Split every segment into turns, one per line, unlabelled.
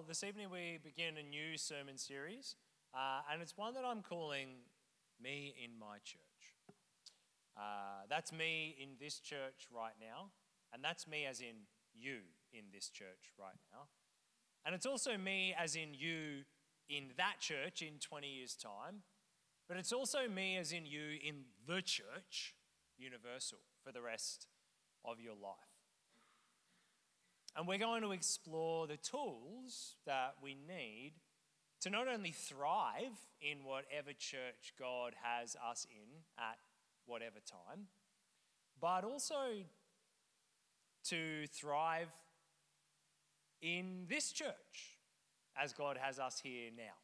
this evening we begin a new sermon series, and it's one that I'm calling Me in My Church. That's me in this church right now, and that's me as in you in this church right now. And it's also me as in you in that church in 20 years' time, but it's also me as in you in the church, universal, for the rest of your life. And we're going to explore the tools that we need to not only thrive in whatever church God has us in at whatever time, but also to thrive in this church as God has us here now.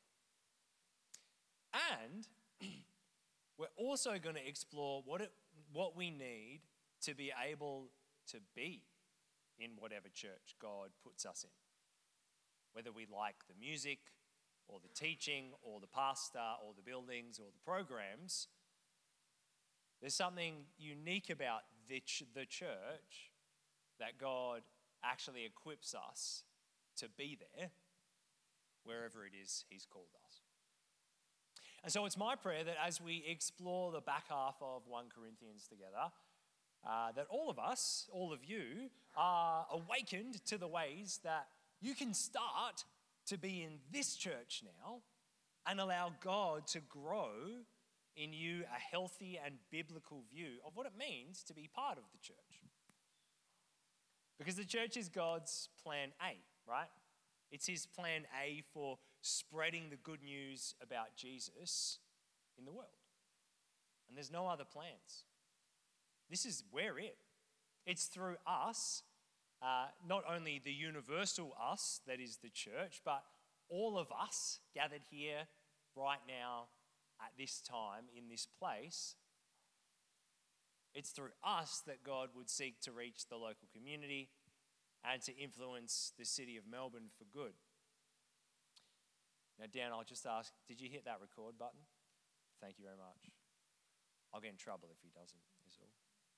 And we're also going to explore what we need to be able to be in whatever church God puts us in. Whether we like the music or the teaching or the pastor or the buildings or the programs, there's something unique about the church that God actually equips us to be there wherever it is He's called us. And so it's my prayer that as we explore the back half of 1 Corinthians together, that all of us, all of you, are awakened to the ways that you can start to be in this church now and allow God to grow in you a healthy and biblical view of what it means to be part of the church. Because the church is God's plan A, right? It's His plan A for spreading the good news about Jesus in the world. And there's no other plans. We're it. It's through us, not only the universal us that is the church, but all of us gathered here right now at this time in this place. It's through us that God would seek to reach the local community and to influence the city of Melbourne for good. Now, Dan, I'll just ask, did you hit that record button? Thank you very much. I'll get in trouble if he doesn't, is all.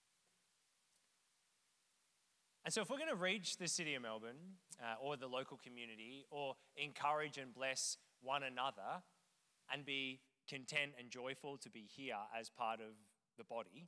And so if we're going to reach the city of Melbourne or the local community or encourage and bless one another and be content and joyful to be here as part of the body,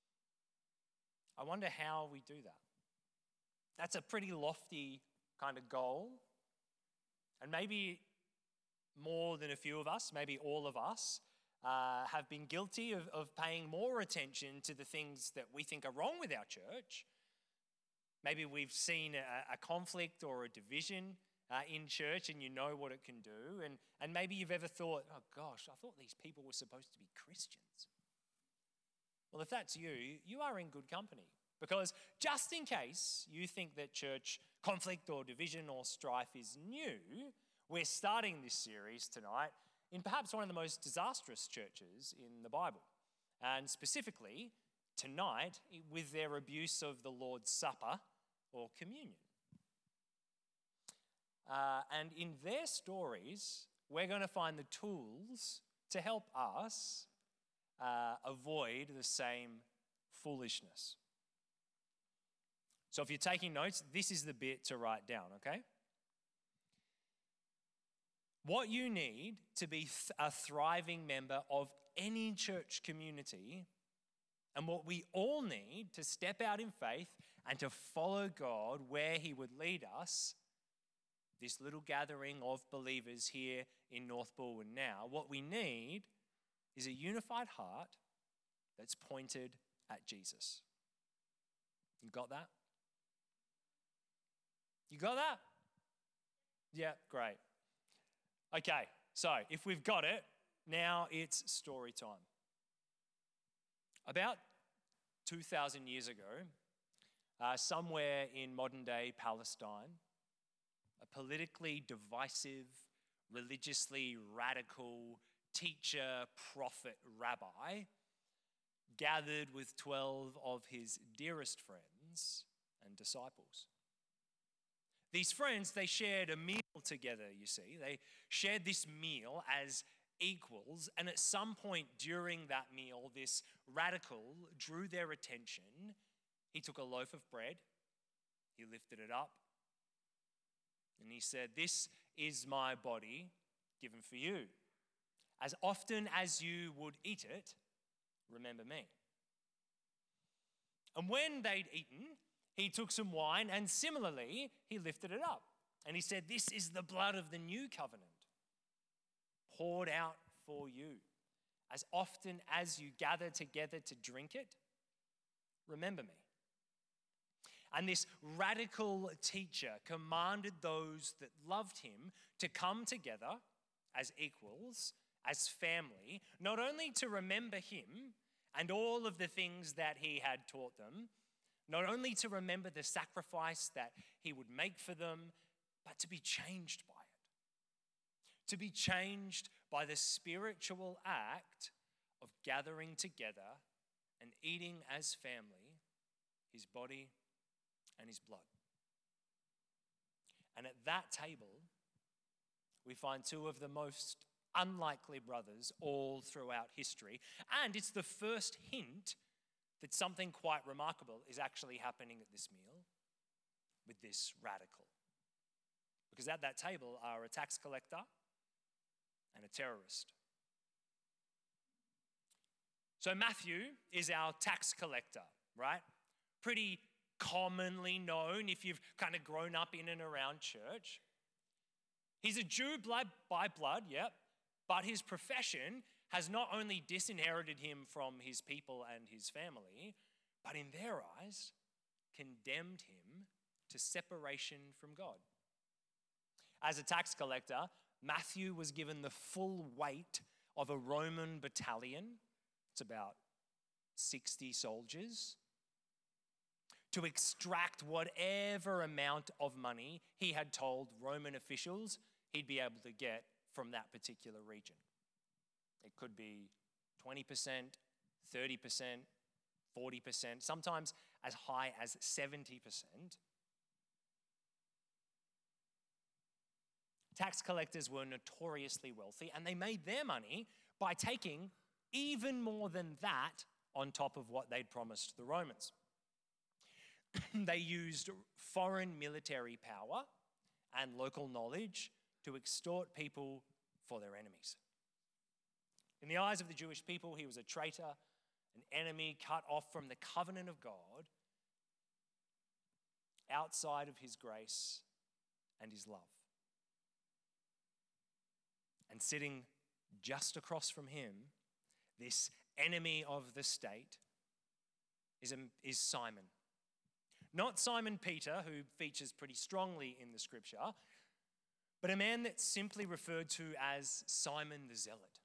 I wonder how we do that. That's a pretty lofty kind of goal. And maybe more than a few of us, maybe all of us, have been guilty of paying more attention to the things that we think are wrong with our church. Maybe we've seen a conflict or a division in church and you know what it can do. And maybe you've ever thought, oh gosh, I thought these people were supposed to be Christians. Well, if that's you, you are in good company. Because just in case you think that church conflict or division or strife is new, we're starting this series tonight in perhaps one of the most disastrous churches in the Bible. And specifically, tonight, with their abuse of the Lord's Supper or communion. And in their stories, we're going to find the tools to help us avoid the same foolishness. So if you're taking notes, this is the bit to write down, okay? What you need to be a thriving member of any church community, and what we all need to step out in faith and to follow God where He would lead us, this little gathering of believers here in North Balwyn now, what we need is a unified heart that's pointed at Jesus. You got that? You got that? Yeah, great. Okay, so if we've got it, now it's story time. About 2,000 years ago, somewhere in modern-day Palestine, a politically divisive, religiously radical teacher, prophet, rabbi gathered with 12 of his dearest friends and disciples. These friends, they shared a meal together, you see. They shared this meal as equals, and at some point during that meal, this radical drew their attention. He took a loaf of bread, he lifted it up, and he said, "This is my body given for you. As often as you would eat it, remember me." And when they'd eaten, he took some wine, and similarly, he lifted it up. And he said, "This is the blood of the new covenant, poured out for you. As often as you gather together to drink it, remember me." And this radical teacher commanded those that loved him to come together as equals, as family, not only to remember him and all of the things that he had taught them, not only to remember the sacrifice that he would make for them, but to be changed by it. To be changed by the spiritual act of gathering together and eating as family his body and his blood. And at that table, we find two of the most unlikely brothers all throughout history. And it's the first hint that something quite remarkable is actually happening at this meal with this radical. Because at that table are a tax collector and a terrorist. So Matthew is our tax collector, right? Pretty commonly known if you've kind of grown up in and around church. He's a Jew by blood, yep, but his profession has not only disinherited him from his people and his family, but in their eyes, condemned him to separation from God. As a tax collector, Matthew was given the full weight of a Roman battalion. It's about 60 soldiers, to extract whatever amount of money he had told Roman officials he'd be able to get from that particular region. It could be 20%, 30%, 40%, sometimes as high as 70%. Tax collectors were notoriously wealthy, and they made their money by taking even more than that on top of what they'd promised the Romans. They used foreign military power and local knowledge to extort people for their enemies. In the eyes of the Jewish people, he was a traitor, an enemy cut off from the covenant of God, outside of his grace and his love. And sitting just across from him, this enemy of the state, is Simon. Not Simon Peter, who features pretty strongly in the scripture, but a man that's simply referred to as Simon the Zealot.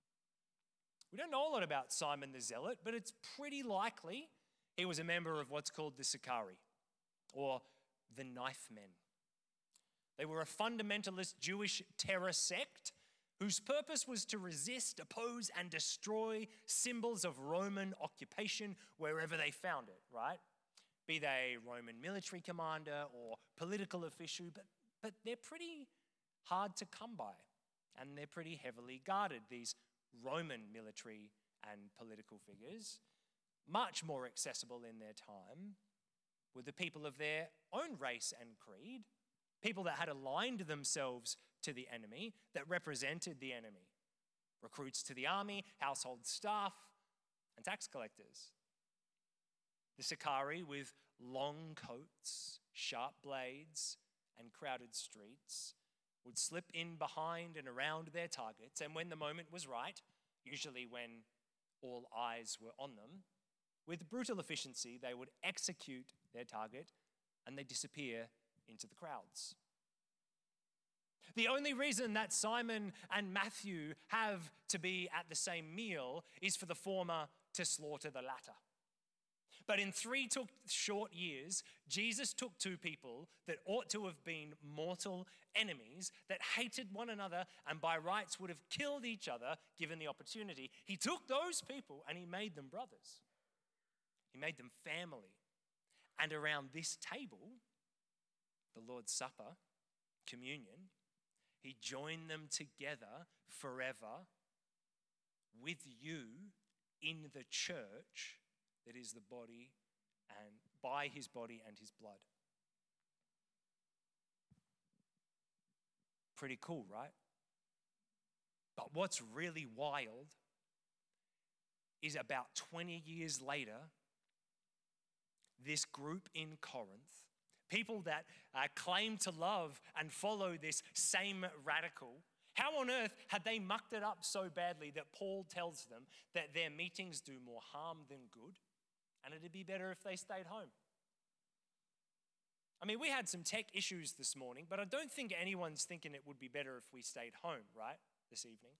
We don't know a lot about Simon the Zealot, but it's pretty likely he was a member of what's called the Sicarii, or the Knife Men. They were a fundamentalist Jewish terror sect whose purpose was to resist, oppose, and destroy symbols of Roman occupation wherever they found it, right? Be they Roman military commander or political official, but they're pretty hard to come by, and they're pretty heavily guarded, these Roman military and political figures. Much more accessible in their time were the people of their own race and creed, people that had aligned themselves to the enemy, that represented the enemy. Recruits to the army, household staff, and tax collectors. The Sicarii, with long coats, sharp blades, and crowded streets, would slip in behind and around their targets, and when the moment was right, usually when all eyes were on them, with brutal efficiency, they would execute their target and they disappear into the crowds. The only reason that Simon and Matthew have to be at the same meal is for the former to slaughter the latter. But in 3 short years, Jesus took two people that ought to have been mortal enemies, that hated one another and by rights would have killed each other given the opportunity. He took those people and he made them brothers. He made them family. And around this table, the Lord's Supper, communion, he joined them together forever with you in the church that is the body, and by his body and his blood. Pretty cool, right? But what's really wild is about 20 years later, this group in Corinth, people that claim to love and follow this same radical, how on earth had they mucked it up so badly that Paul tells them that their meetings do more harm than good and it'd be better if they stayed home? I mean, we had some tech issues this morning, but I don't think anyone's thinking it would be better if we stayed home, right, this evening.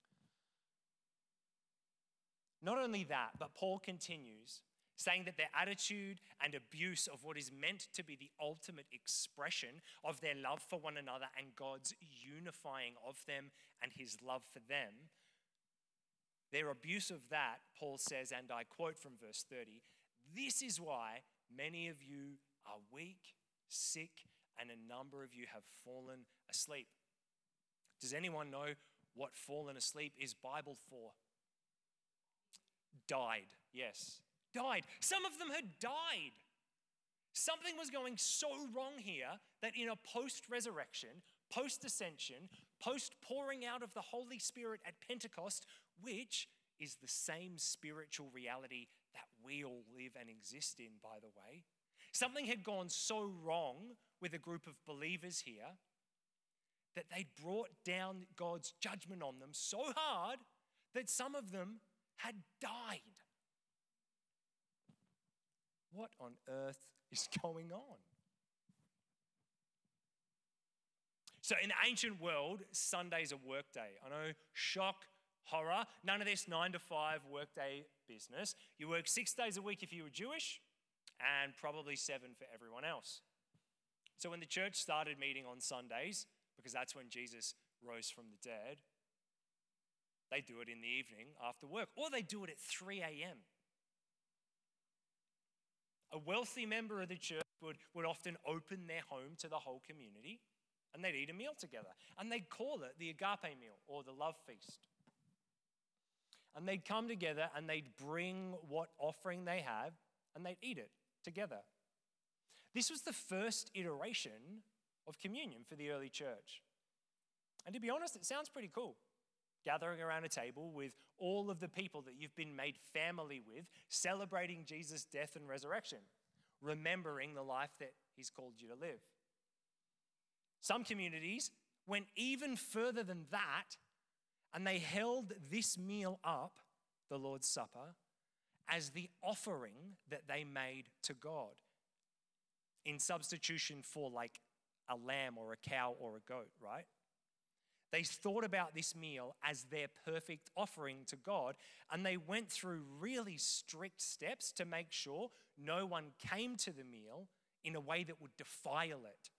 Not only that, but Paul continues saying that their attitude and abuse of what is meant to be the ultimate expression of their love for one another and God's unifying of them and his love for them, their abuse of that, Paul says, and I quote from verse 30, "This is why many of you are weak, sick, and a number of you have fallen asleep." Does anyone know what fallen asleep is Bible for? Died, yes. Died. Some of them had died. Something was going so wrong here that in a post-resurrection, post-ascension, post-pouring out of the Holy Spirit at Pentecost, which is the same spiritual reality that we all live and exist in, by the way, something had gone so wrong with a group of believers here that they'd brought down God's judgment on them so hard that some of them had died. What on earth is going on? So in the ancient world, Sunday's a work day. I know, shock, horror, none of this 9 to 5 workday business. You work 6 days a week if you were Jewish and probably 7 for everyone else. So when the church started meeting on Sundays, because that's when Jesus rose from the dead, they do it in the evening after work, or they do it at 3 a.m. A wealthy member of the church would often open their home to the whole community and they'd eat a meal together. And they'd call it the agape meal or the love feast. And they'd come together and they'd bring what offering they have and they'd eat it together. This was the first iteration of communion for the early church. And to be honest, it sounds pretty cool. Gathering around a table with all of the people that you've been made family with, celebrating Jesus' death and resurrection, remembering the life that he's called you to live. Some communities went even further than that, and they held this meal up, the Lord's Supper, as the offering that they made to God in substitution for like a lamb or a cow or a goat, right? They thought about this meal as their perfect offering to God, and they went through really strict steps to make sure no one came to the meal in a way that would defile it,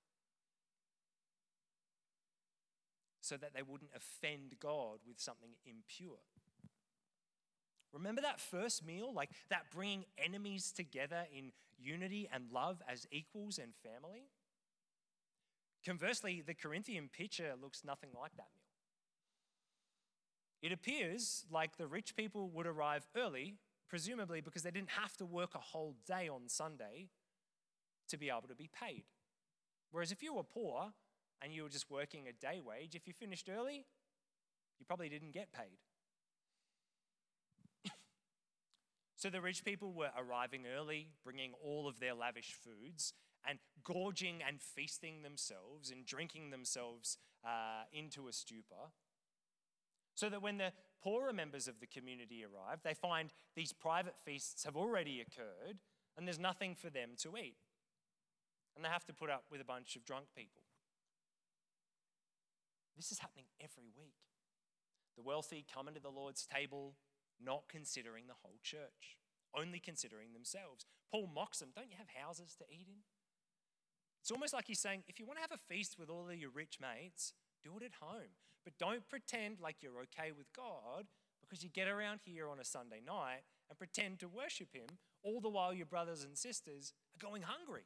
so that they wouldn't offend God with something impure. Remember that first meal, like that bringing enemies together in unity and love as equals and family? Conversely, the Corinthian picture looks nothing like that meal. It appears like the rich people would arrive early, presumably because they didn't have to work a whole day on Sunday to be able to be paid. Whereas if you were poor and you were just working a day wage, if you finished early, you probably didn't get paid. So the rich people were arriving early, bringing all of their lavish foods and gorging and feasting themselves and drinking themselves into a stupor. So that when the poorer members of the community arrive, they find these private feasts have already occurred and there's nothing for them to eat. And they have to put up with a bunch of drunk people. This is happening every week. The wealthy come into the Lord's table not considering the whole church, only considering themselves. Paul mocks them. Don't you have houses to eat in? It's almost like he's saying, if you want to have a feast with all of your rich mates, do it at home. But don't pretend like you're okay with God because you get around here on a Sunday night and pretend to worship him all the while your brothers and sisters are going hungry.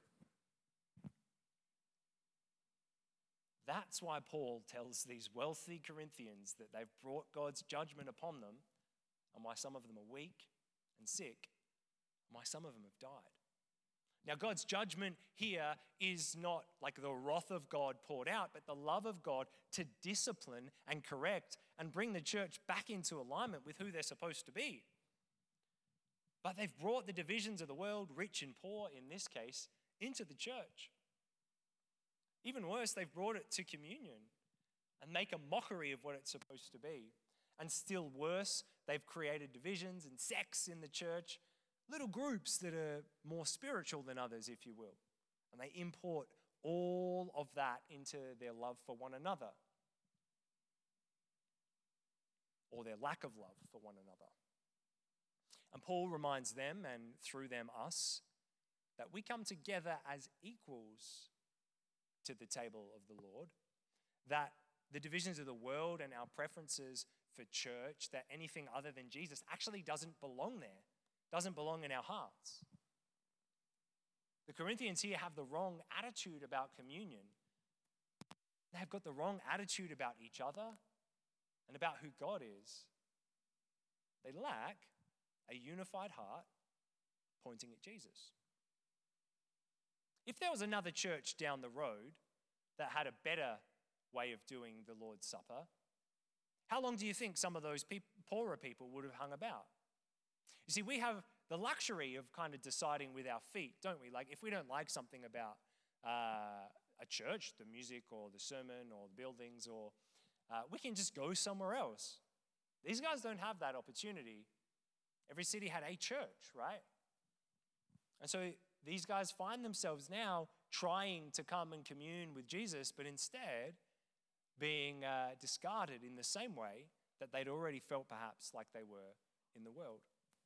That's why Paul tells these wealthy Corinthians that they've brought God's judgment upon them and why some of them are weak and sick, and why some of them have died. Now, God's judgment here is not like the wrath of God poured out, but the love of God to discipline and correct and bring the church back into alignment with who they're supposed to be. But they've brought the divisions of the world, rich and poor in this case, into the church. Even worse, they've brought it to communion and make a mockery of what it's supposed to be. And still worse, they've created divisions and sects in the church, little groups that are more spiritual than others, if you will. And they import all of that into their love for one another, or their lack of love for one another. And Paul reminds them, and through them us, that we come together as equals to the table of the Lord, that the divisions of the world and our preferences for church, that anything other than Jesus actually doesn't belong there, doesn't belong in our hearts. The Corinthians here have the wrong attitude about communion. They've got the wrong attitude about each other and about who God is. They lack a unified heart pointing at Jesus. If there was another church down the road that had a better way of doing the Lord's Supper, how long do you think some of those poorer people would have hung about? You see, we have the luxury of kind of deciding with our feet, don't we? Like if we don't like something about a church, the music or the sermon or the buildings, or we can just go somewhere else. These guys don't have that opportunity. Every city had a church, right? And so these guys find themselves now trying to come and commune with Jesus, but instead being discarded in the same way that they'd already felt perhaps like they were in the world.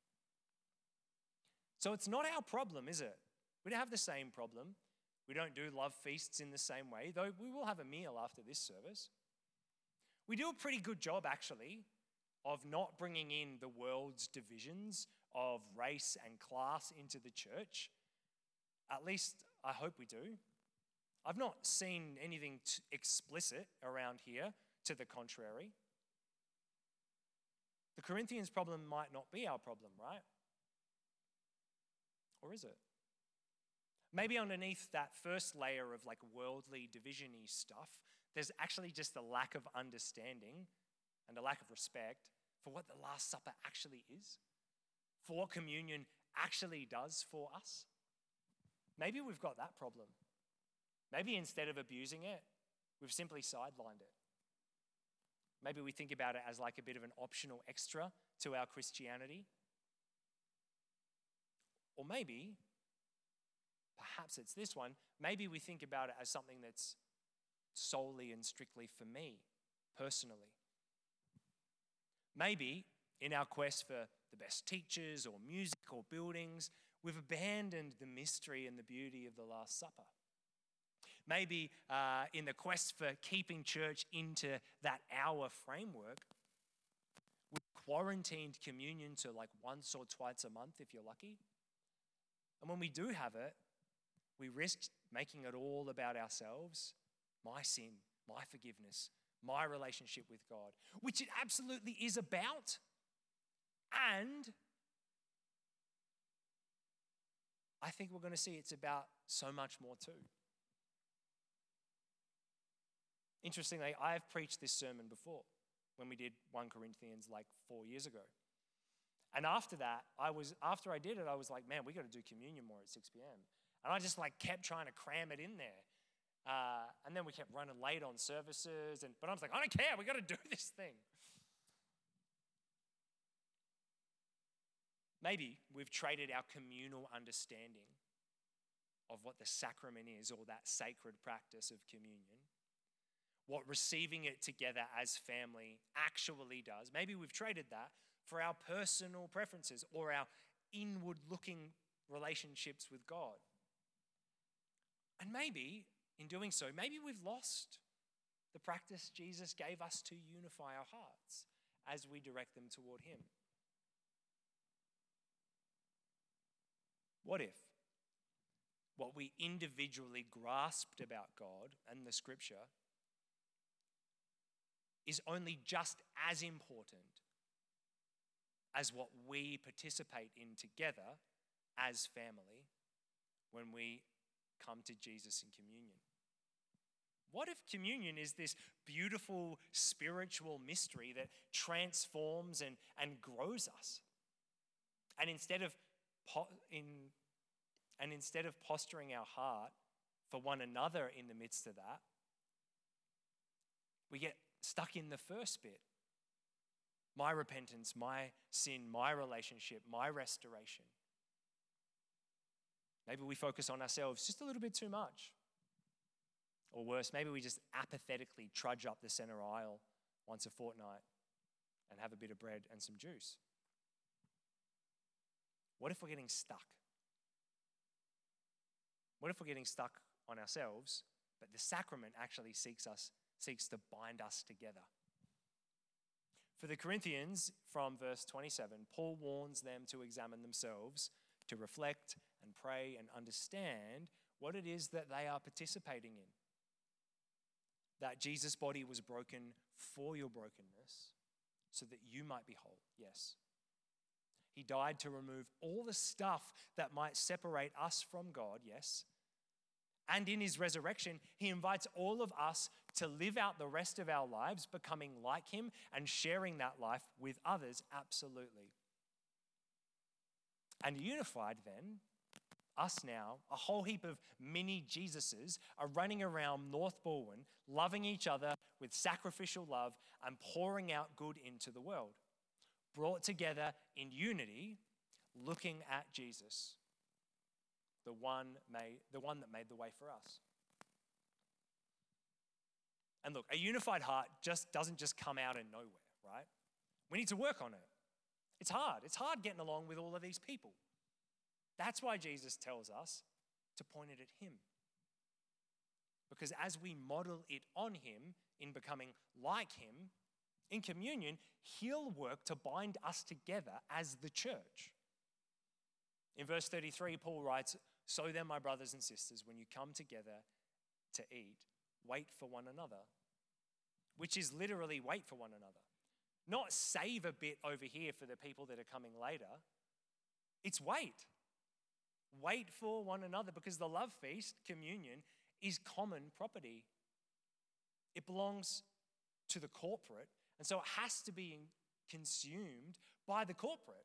So it's not our problem, is it? We don't have the same problem. We don't do love feasts in the same way, though we will have a meal after this service. We do a pretty good job, actually, of not bringing in the world's divisions of race and class into the church. At least I hope we do. I've not seen anything explicit around here to the contrary. The Corinthians' problem might not be our problem, right? Or is it? Maybe underneath that first layer of like worldly division-y stuff, there's actually just a lack of understanding and a lack of respect for what the Last Supper actually is, for what communion actually does for us. Maybe we've got that problem. Maybe instead of abusing it, we've simply sidelined it. Maybe we think about it as like a bit of an optional extra to our Christianity. Or maybe, perhaps it's this one, maybe we think about it as something that's solely and strictly for me, personally. Maybe in our quest for the best teachers or music or buildings, we've abandoned the mystery and the beauty of the Last Supper. Maybe in the quest for keeping church into that hour framework, we've quarantined communion to like once or twice a month if you're lucky. And when we do have it, we risk making it all about ourselves, my sin, my forgiveness, my relationship with God, which it absolutely is about. And I think we're going to see it's about so much more too. Interestingly, I've preached this sermon before when we did 1 Corinthians like 4 years ago. And after that, after I did it, I was like, man, we got to do communion more at 6 p.m. And I just like kept trying to cram it in there. And then we kept running late on services. But I was like, I don't care, we got to do this thing. Maybe we've traded our communal understanding of what the sacrament is, or that sacred practice of communion, what receiving it together as family actually does. Maybe we've traded that for our personal preferences or our inward-looking relationships with God. And maybe, in doing so, maybe we've lost the practice Jesus gave us to unify our hearts as we direct them toward Him. What if what we individually grasped about God and the Scripture is only just as important as what we participate in together as family when we come to Jesus in communion? What if communion is this beautiful spiritual mystery that transforms and grows us? And instead of posturing our heart for one another in the midst of that, we get stuck in the first bit. My repentance, my sin, my relationship, my restoration. Maybe we focus on ourselves just a little bit too much. Or worse, maybe we just apathetically trudge up the center aisle once a fortnight and have a bit of bread and some juice. What if we're getting stuck? What if we're getting stuck on ourselves, but the sacrament actually seeks to bind us together? For the Corinthians, from verse 27, Paul warns them to examine themselves, to reflect and pray and understand what it is that they are participating in. That Jesus' body was broken for your brokenness so that you might be whole, yes. He died to remove all the stuff that might separate us from God, yes. And in his resurrection, he invites all of us to live out the rest of our lives, becoming like him and sharing that life with others, absolutely. And unified then, us now, a whole heap of mini Jesuses are running around North Balwyn, loving each other with sacrificial love and pouring out good into the world. Brought together in unity, looking at Jesus, the one that made the way for us. And look, a unified heart doesn't just come out of nowhere, right? We need to work on it. It's hard. It's hard getting along with all of these people. That's why Jesus tells us to point it at him. Because as we model it on him in becoming like him, in communion, he'll work to bind us together as the church. In verse 33, Paul writes, "So then, my brothers and sisters, when you come together to eat, wait for one another." Which is literally wait for one another. Not save a bit over here for the people that are coming later. It's wait. Wait for one another, because the love feast, communion, is common property. It belongs to the corporate, and so it has to be consumed by the corporate.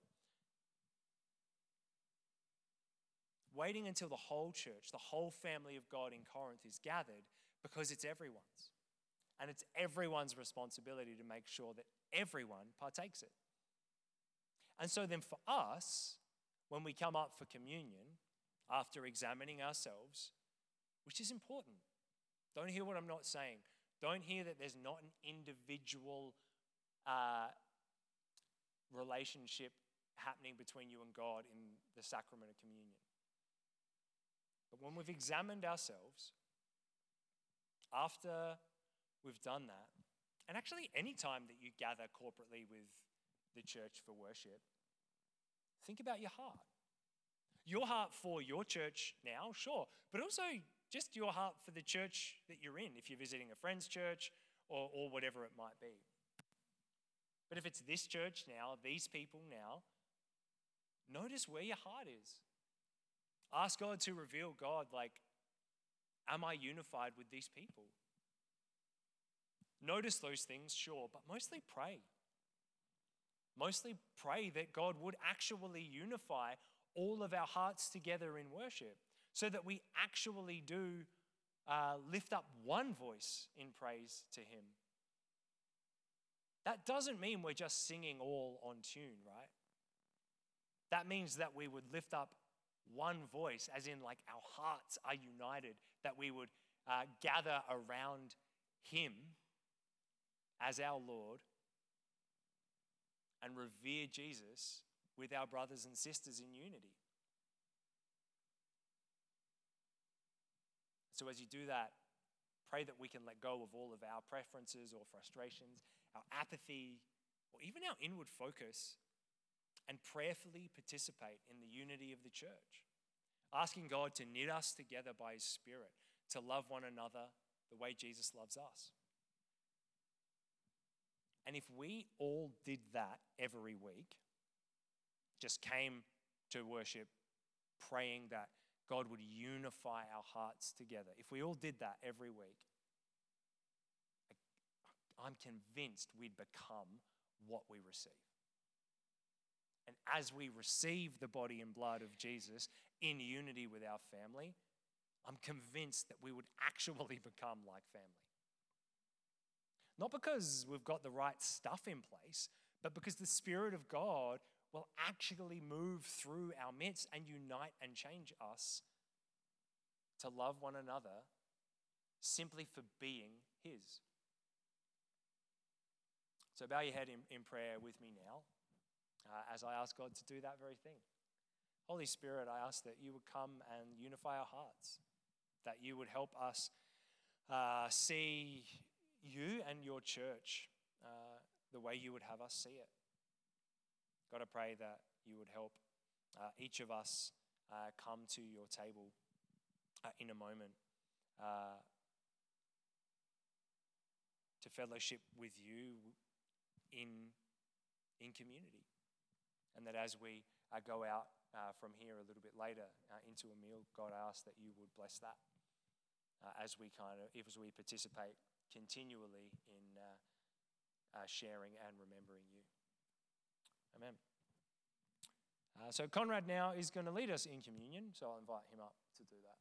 Waiting until the whole church, the whole family of God in Corinth is gathered, because it's everyone's. And it's everyone's responsibility to make sure that everyone partakes it. And so then for us, when we come up for communion, after examining ourselves, which is important. Don't hear what I'm not saying. Don't hear that there's not an individual relationship happening between you and God in the sacrament of communion. But when we've examined ourselves, after we've done that, and actually any time that you gather corporately with the church for worship, think about your heart. Your heart for your church now, sure, but also just your heart for the church that you're in, if you're visiting a friend's church or whatever it might be. But if it's this church now, these people now, notice where your heart is. Ask God to reveal, God, like, am I unified with these people? Notice those things, sure, but mostly pray. Mostly pray that God would actually unify all of our hearts together in worship, so that we actually do lift up one voice in praise to him. That doesn't mean we're just singing all on tune, right? That means that we would lift up one voice, as in like our hearts are united, that we would gather around him as our Lord and revere Jesus with our brothers and sisters in unity. So as you do that, pray that we can let go of all of our preferences or frustrations, our apathy, or even our inward focus, and prayerfully participate in the unity of the church, asking God to knit us together by his Spirit, to love one another the way Jesus loves us. And if we all did that every week, just came to worship praying that God would unify our hearts together. If we all did that every week, I'm convinced we'd become what we receive. And as we receive the body and blood of Jesus in unity with our family, I'm convinced that we would actually become like family. Not because we've got the right stuff in place, but because the Spirit of God will actually move through our midst and unite and change us to love one another simply for being His. So bow your head in prayer with me now as I ask God to do that very thing. Holy Spirit, I ask that you would come and unify our hearts, that you would help us see you and your church the way you would have us see it. God, I pray that you would help each of us come to your table in a moment to fellowship with you in community. And that as we go out from here a little bit later into a meal, God, I ask that you would bless that as we participate continually in sharing and remembering you. Amen. So Conrad now is going to lead us in communion, so I'll invite him up to do that.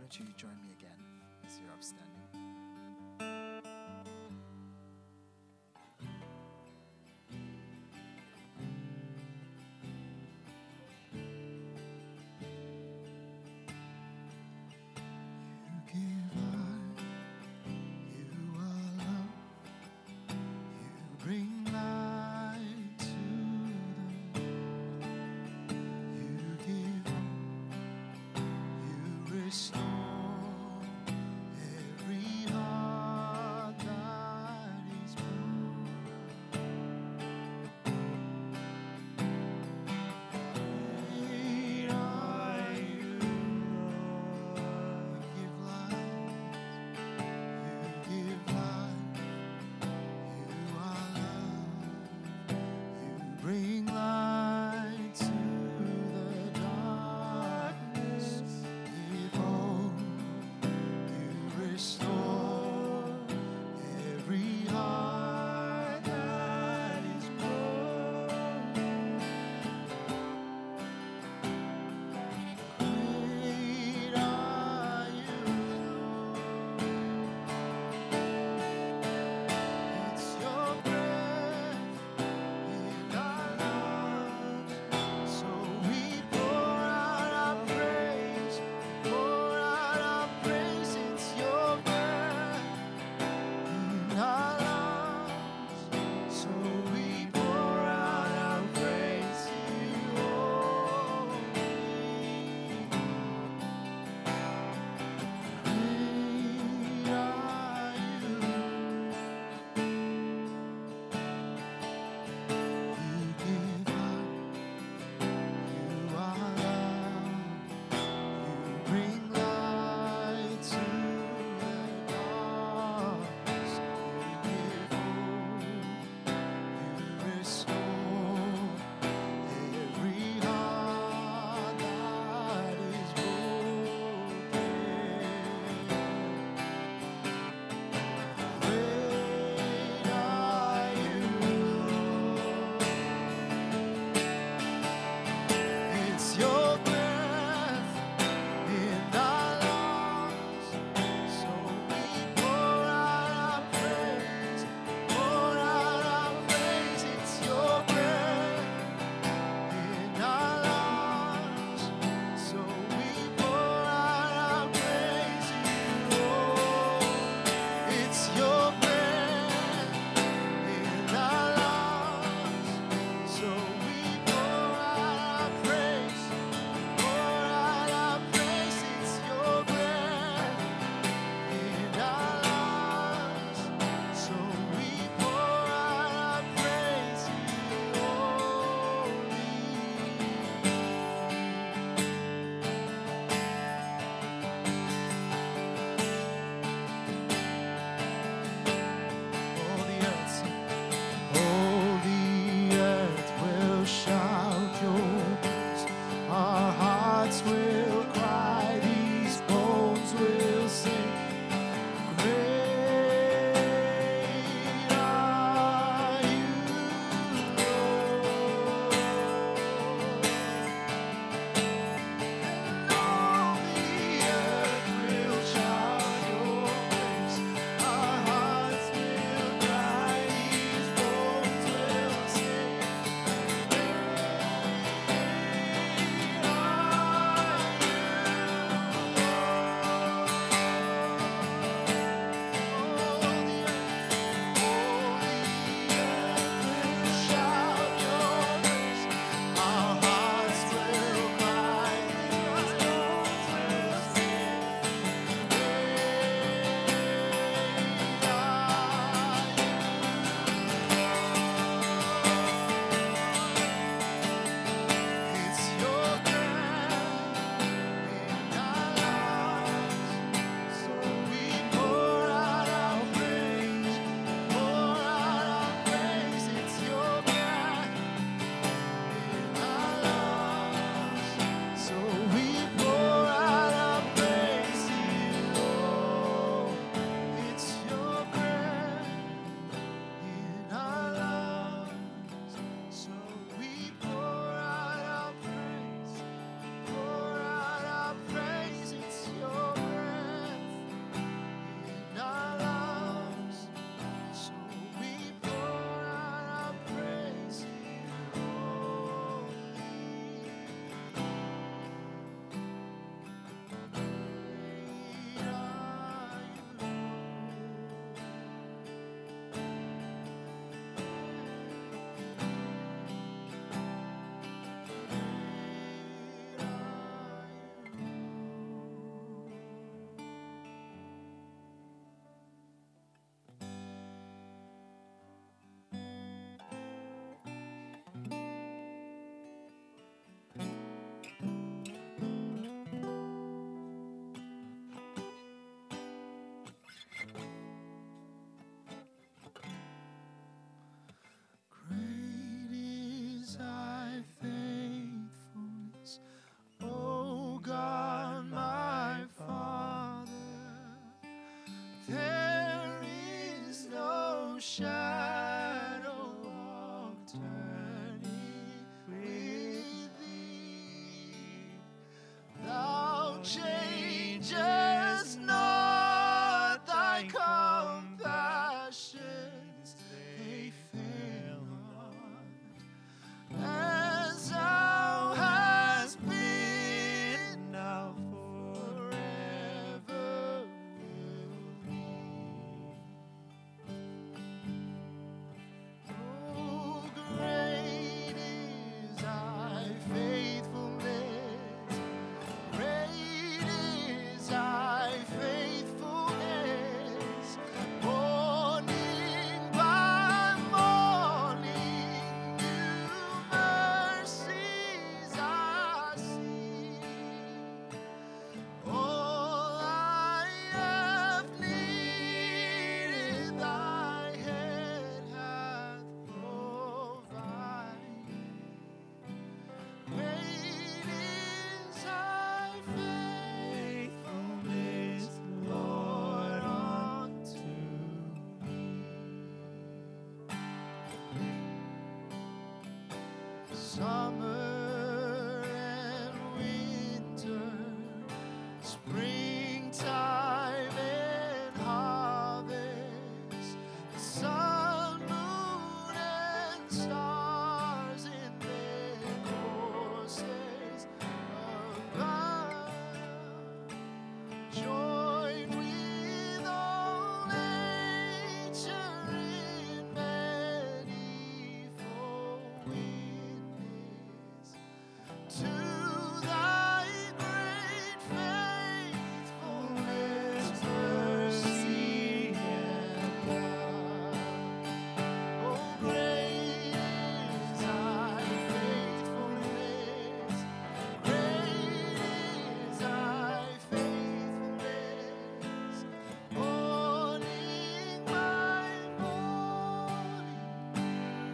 don't you join me again as you're upstanding? Bring light to the darkness. Give hope changes not thy compassions, they fail not. As thou hast been, now forever will be. Oh, great is thy faithfulness. Great is thy faithfulness. Morning by morning, new mercies I see. All I have needed, thy hand hath provided. Great is thy faithfulness, Lord, unto me. Summer and winter, springtime and harvest, the sun, moon, and stars in their courses above, join with all nature in manifold witness to thy great faithfulness, mercy, and love. Oh, great is thy faithfulness. Great is thy faithfulness. Morning by morning,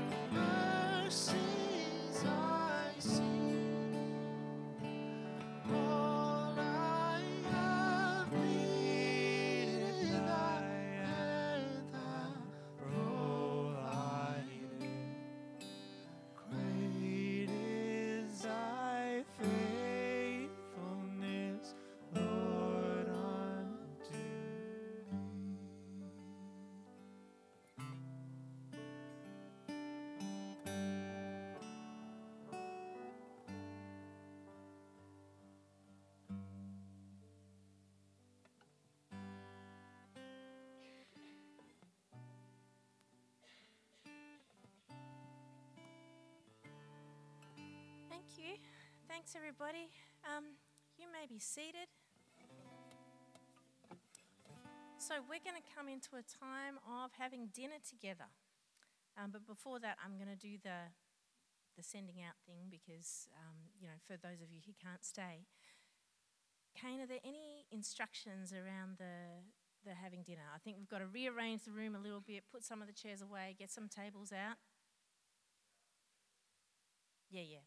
mercies I see. All I have needed, thy hand hath provided. Great is thy faithfulness, Lord, unto me.
Thank you. Thanks, everybody. You may be seated. So we're going to come into a time of having dinner together. But before that, I'm going to do the sending out thing because, for those of you who can't stay. Kane, are there any instructions around the having dinner? I think we've got to rearrange the room a little bit, put some of the chairs away, get some tables out. Yeah.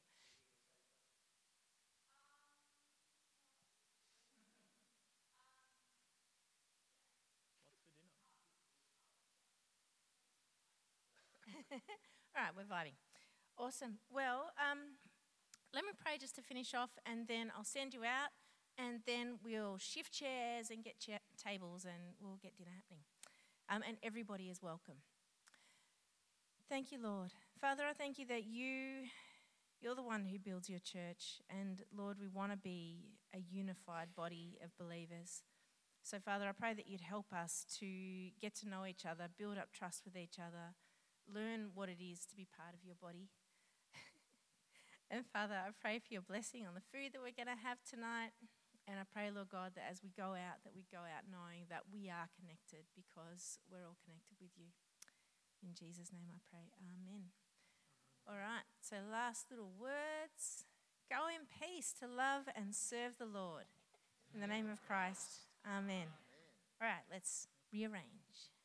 All right, we're vibing. Awesome. Well, let me pray just to finish off, and then I'll send you out, and then we'll shift chairs and get tables, and we'll get dinner happening. And everybody is welcome. Thank you, Lord. Father, I thank you that you're the one who builds your church, and Lord, we want to be a unified body of believers. So, Father, I pray that you'd help us to get to know each other, build up trust with each other, learn what it is to be part of your body. And Father, I pray for your blessing on the food that we're going to have tonight. And I pray, Lord God, that as we go out knowing that we are connected because we're all connected with you. In Jesus' name I pray, amen. All right, so last little words. Go in peace to love and serve the Lord. In the name of Christ, amen. All right, let's rearrange.